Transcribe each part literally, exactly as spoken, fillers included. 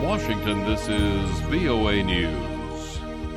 Washington, this is V O A News.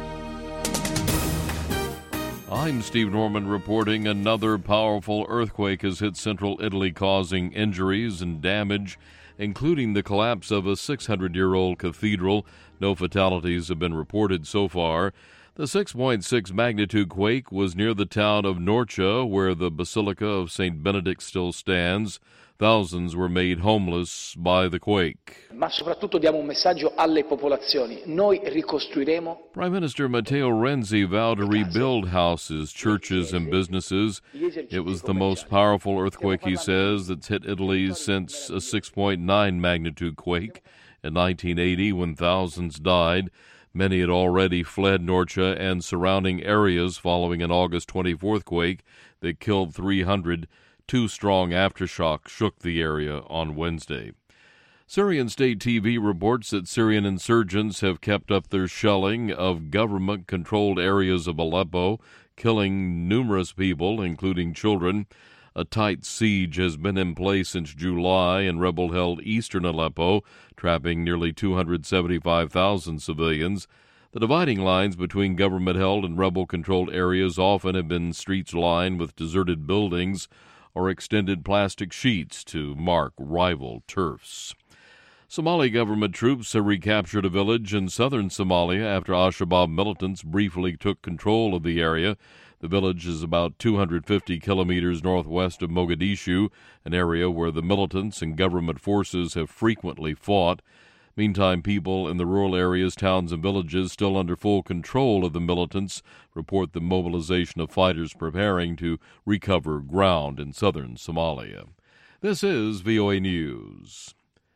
I'm Steve Norman reporting another powerful earthquake has hit central Italy, causing injuries and damage, including the collapse of a six hundred year old cathedral. No fatalities have been reported so far. The six point six magnitude quake was near the town of Norcia, where the Basilica of Saint Benedict still stands. Thousands were made homeless by the quake. Ma soprattutto diamo un messaggio alle popolazioni. Noi ricostruiremo. Prime Minister Matteo Renzi vowed to rebuild houses, churches, and businesses. It was the most powerful earthquake, he says, that's hit Italy since a six point nine magnitude quake in nineteen eighty, when thousands died. Many had already fled Norcia and surrounding areas following an August twenty-fourth quake that killed three hundred. Two strong aftershocks shook the area on Wednesday. Syrian state T V reports that Syrian insurgents have kept up their shelling of government-controlled areas of Aleppo, killing numerous people, including children. A tight siege has been in place since July in rebel-held eastern Aleppo, trapping nearly two hundred seventy-five thousand civilians. The dividing lines between government-held and rebel-controlled areas often have been streets lined with deserted buildings or extended plastic sheets to mark rival turfs. Somali government troops have recaptured a village in southern Somalia after al-Shabaab militants briefly took control of the area. The village is about two hundred fifty kilometers northwest of Mogadishu, an area where the militants and government forces have frequently fought. Meantime, people in the rural areas, towns, and villages still under full control of the militants report the mobilization of fighters preparing to recover ground in southern Somalia. This is V O A News.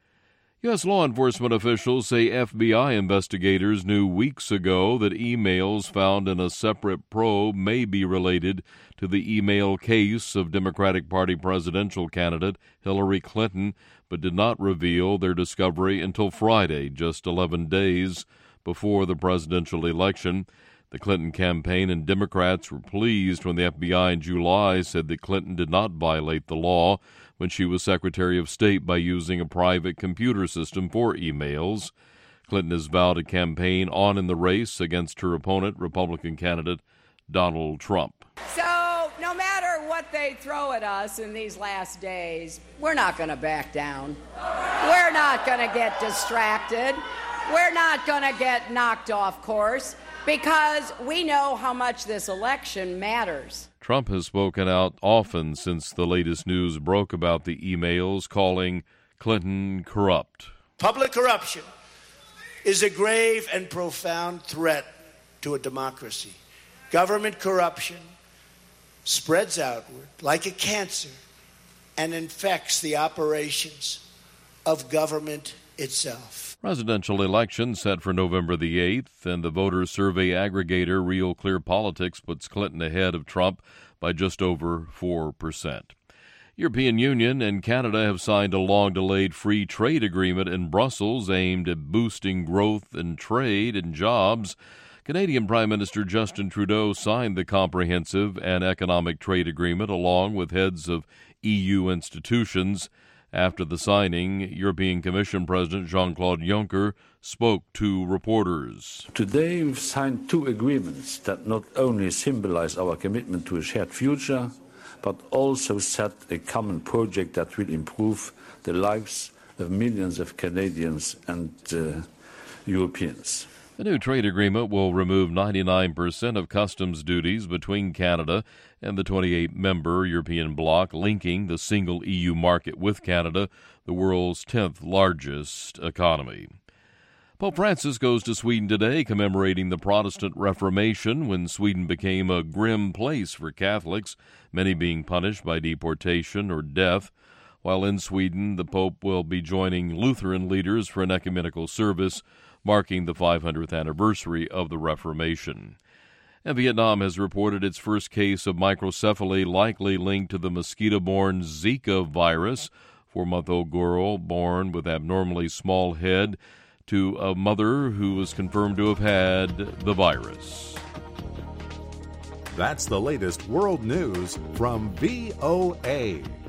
U S law enforcement officials say F B I investigators knew weeks ago that emails found in a separate probe may be related to the email case of Democratic Party presidential candidate Hillary Clinton, but did not reveal their discovery until Friday, just eleven days before the presidential election. The Clinton campaign and Democrats were pleased when the F B I in July said that Clinton did not violate the law when she was Secretary of State by using a private computer system for emails. Clinton has vowed to campaign on in the race against her opponent, Republican candidate Donald Trump. So no matter what they throw at us in these last days, we're not going to back down. We're not going to get distracted. We're not going to get knocked off course, because we know how much this election matters. Trump has spoken out often since the latest news broke about the emails, calling Clinton corrupt. Public corruption is a grave and profound threat to a democracy. Government corruption spreads outward like a cancer and infects the operations of government itself. Presidential election set for November the eighth, and the voter survey aggregator Real Clear Politics puts Clinton ahead of Trump by just over four percent. European Union and Canada have signed a long-delayed free trade agreement in Brussels aimed at boosting growth and trade and jobs. Canadian Prime Minister Justin Trudeau signed the comprehensive and economic trade agreement along with heads of E U institutions. After the signing, European Commission President Jean-Claude Juncker spoke to reporters. Today we've signed two agreements that not only symbolize our commitment to a shared future, but also set a common project that will improve the lives of millions of Canadians and uh, Europeans. The new trade agreement will remove ninety-nine percent of customs duties between Canada and the twenty-eight member European bloc, linking the single E U market with Canada, the world's tenth largest economy. Pope Francis goes to Sweden today, commemorating the Protestant Reformation, when Sweden became a grim place for Catholics, many being punished by deportation or death. While in Sweden, the Pope will be joining Lutheran leaders for an ecumenical service marking the five hundredth anniversary of the Reformation. And Vietnam has reported its first case of microcephaly likely linked to the mosquito-borne Zika virus. Four-month-old girl born with abnormally small head to a mother who was confirmed to have had the virus. That's the latest world news from V O A.